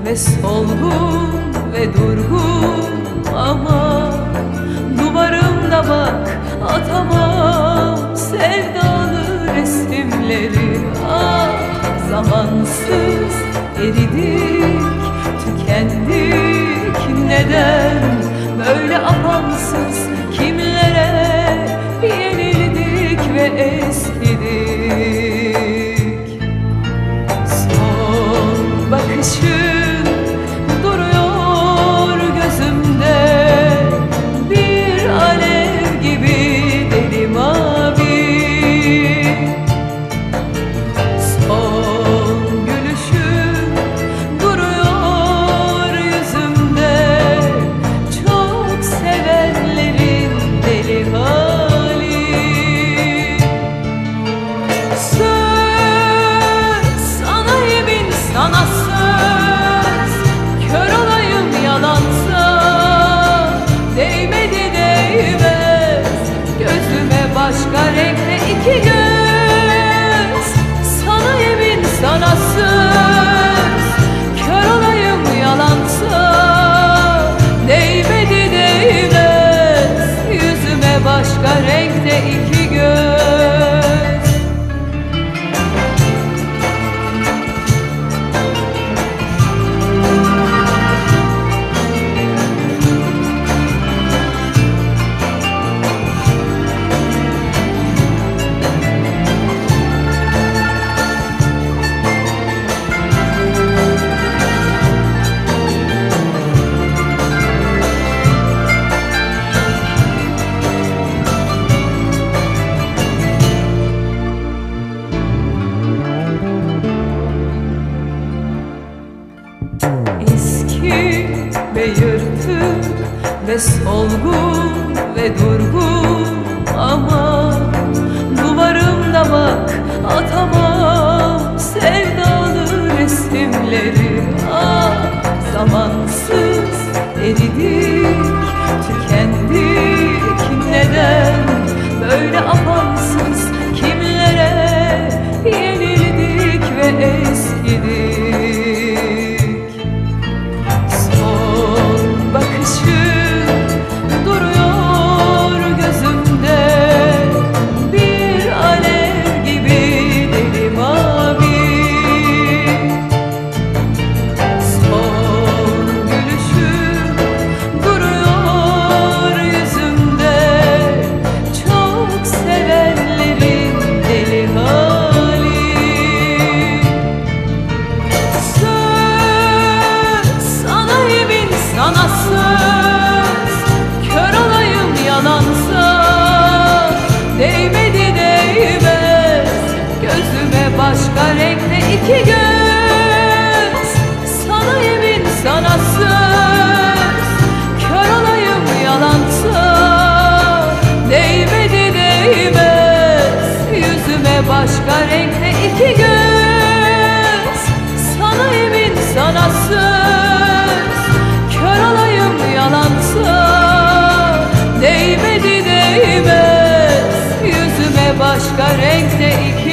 ve solgun ve durgun, ama duvarımda bak atamam sevdalı resimleri. Ah, zamansız eridik, tükendik, neden böyle apansız, kimlere yenildik ve eskidik. Son bakışın duruyor gözümde, bir alev gibi deli mavi. Son gülüşün duruyor yüzümde, çok sevenlerin deli hali. Söz, sana yemin, sana söz, kör olayım yalansa, değmedi değmez gözüme başka renkte iki göz. Sana yemin, sana söz, kör olayım yalansa, değmedi değmez yüzüme başka renkte iki göz. Eski ve yırtık ve solgun ve durgun, ama duvarımda bak atamam sevdalı resimleri. Ah, zamansız eridik, tükendik, neden böyle apansız, kimlere yenildik ve eskidik. Sana söz, kör olayım yalansa, değmedi değmez gözüme başka renkte iki göz. Sana yemin, sana söz, kör olayım yalansa, değmedi değmez yüzüme başka renkte iki göz. Sana yemin, sana söz, kör olayım yalansa, değmedi değmez yüzüme başka renkte iki